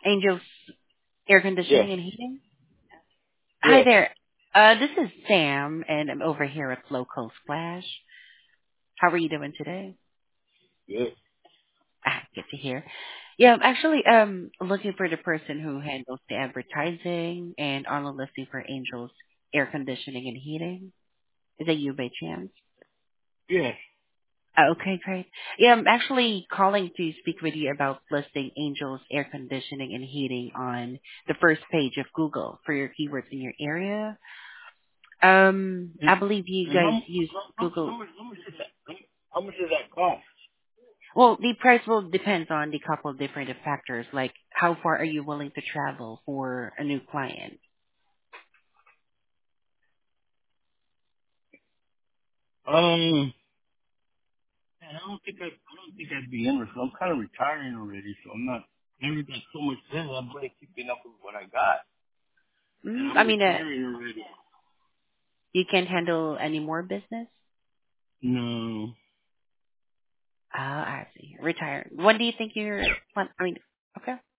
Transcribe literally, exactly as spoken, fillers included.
Angels Air Yes. Conditioning and Heating. Hi Yes. there. Uh, this is Sam, and I'm over here at Local Splash. How are you doing today? Yes. Ah, good to hear. Yeah, I'm actually um looking for the person who handles the advertising and on the listing for Angels Air Conditioning and Heating. Is that you by chance? Yes. Uh, Okay, great. Yeah, I'm actually calling to speak with you about listing Angels Air Conditioning and Heating on the first page of Google for your keywords in your area. Um, And, I believe you and how, guys mu- use how, how, how Google. much how much is that? How, how much does that cost? Well, the price will depend on the couple of different factors, like how far are you willing to travel for a new client? Um, man, I don't think I, I don't think I'd be interested. I'm kind of retiring already, so I'm not. I already got so much business. I'm really keeping up with what I got, and Mm, I'm I mean, uh, retiring already. you can't handle any more business? No. Oh, I see. Retire. When do you think you're, plan- I mean, okay.